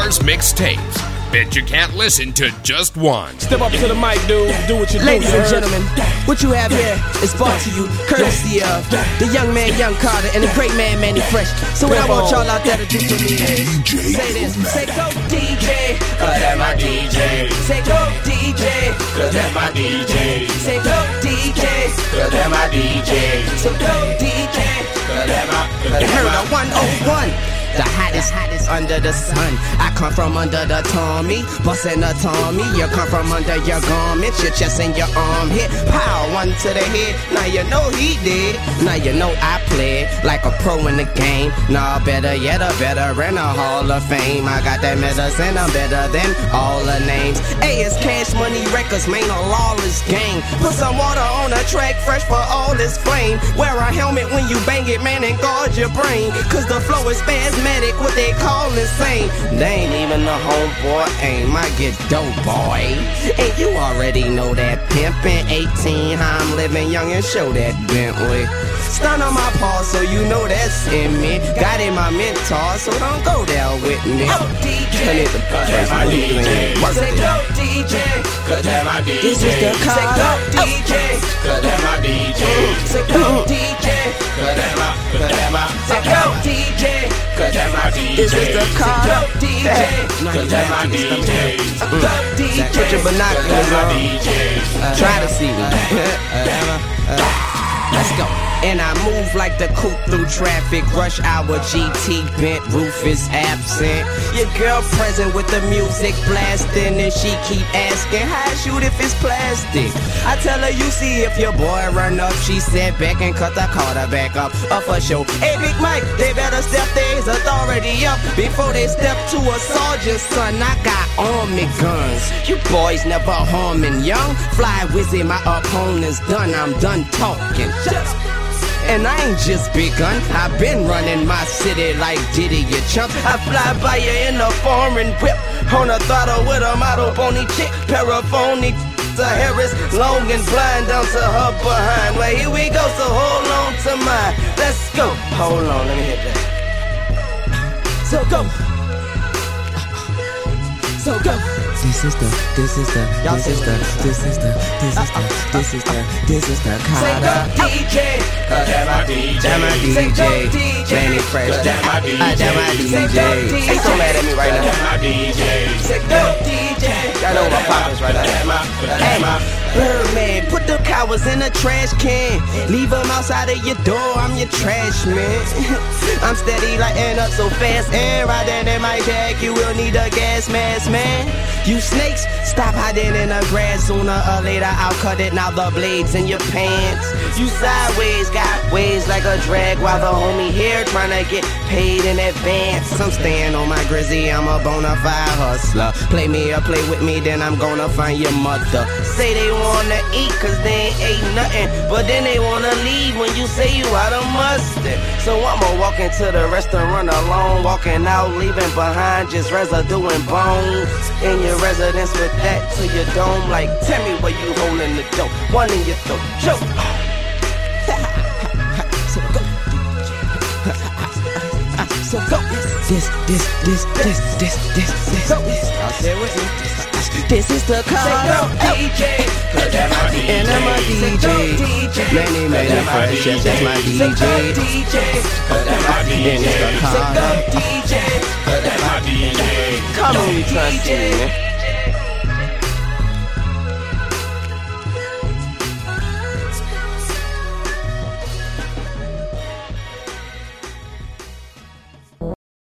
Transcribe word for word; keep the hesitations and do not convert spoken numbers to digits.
Carter's mixtapes. Bet you can't listen to just one. Step up to the mic, dude. Do what you do. Ladies and gentlemen, what you have here is brought to you courtesy of the young man, Young Carter, and the great man, Manny Fresh. So what I want y'all out there to do for me is say this. Say go D J, cause that's my D J. Say go D J, cause that's my D J. Say go D J, cause that's my D J. So go D J, cause that's my. You heard a one oh one. The hottest, hottest under the sun. I come from under the Tommy, bustin' a Tommy. You come from under your garments, your chest and your arm hit. Pow, one to the head. Now you know he did. Now you know I played like a pro in the game. Nah, better yet, a veteran, a Hall of Fame. I got that medicine, I'm better than all the names. A is Cash Money Records, man, a lawless gang. Put some water on the track, fresh for all this flame. Wear a helmet when you bang it, man, and guard your brain. Cause the flow is spasmodic. What they call insane. They ain't even a homeboy aim. I get dope, boy. And you already know that pimpin' eighteen, how I'm living young and show that Bentley. Stun on my paw, so you know that's in me. Got in my mentor, so don't go there with me. Go D J, cause that's my D J. Say go D J, cause that's my D J. This is the car. Say go D J, cause that's my D J. Say go D J, cause that's my, cause that's my. Say go D J, cause that's my D J. This is the car. Go D J, cause that's my D J. Go D J. Put your binoculars on. Try to see me. Let's go. And I move like the coupe through traffic. Rush hour G T bent, roof is absent. Your girl present with the music blasting, and she keep asking how I shoot if it's plastic. I tell her you see if your boy run up. She sat back and cut the quarterback up. Up for show. Hey Big Mike, they better step their authority up before they step to a sergeant's son. I got army guns. You boys never harming young. Fly wizzy, my opponent's done. I'm done talking. And I ain't just begun. I've been running my city like Diddy, you chump. I fly by you in a foreign whip, on a throttle with a model pony chick, paraphony to Harris, long and blind down to her behind. Well, here we go, so hold on to mine. Let's go. Hold on, let me hit that. So go. So go. This is the, this is the, this is the, this is the, this is the, this is the, this is the Carter D J. Cause that's my D J. That's my D J. Manny Fresh. That's my D J. That's my D J. They so mad at me right now. That's my D J. Say go D J. Y'all know my poppers right now. That's my, that's my. Birdman, put the cowards in a trash can. Leave them outside of your door, I'm your trash man. I'm steady lighting up so fast, and riding in my jack, you will need a gas mask, man. You snakes, stop hiding in the grass. Sooner or later I'll cut it, now the blades in your pants. You sideways, got waves like a drag, while the homie here trying to get paid in advance. I'm staying on my grizzy, I'm a bona fide hustler. Play me or play with me, then I'm gonna find your mother. Say they wanna eat cause they ain't ate nothing, but then they wanna leave when you say you out of mustard. So I'ma walk into the restaurant alone, walking out, leaving behind just residue and bones. In your residence with that to your dome, like tell me where you holding the dope. One in your throat, choke. So go. So go. This, this, this, this, this, this, this, go. I'll say with me. This is the Carter D J. Cause that's my D J. And I'm a D J. Manny, Manny Fresh, yes, that's my D J. Cause that's my D J. And it's the Carter Cause that's my D J. Come on, you try to see me, man.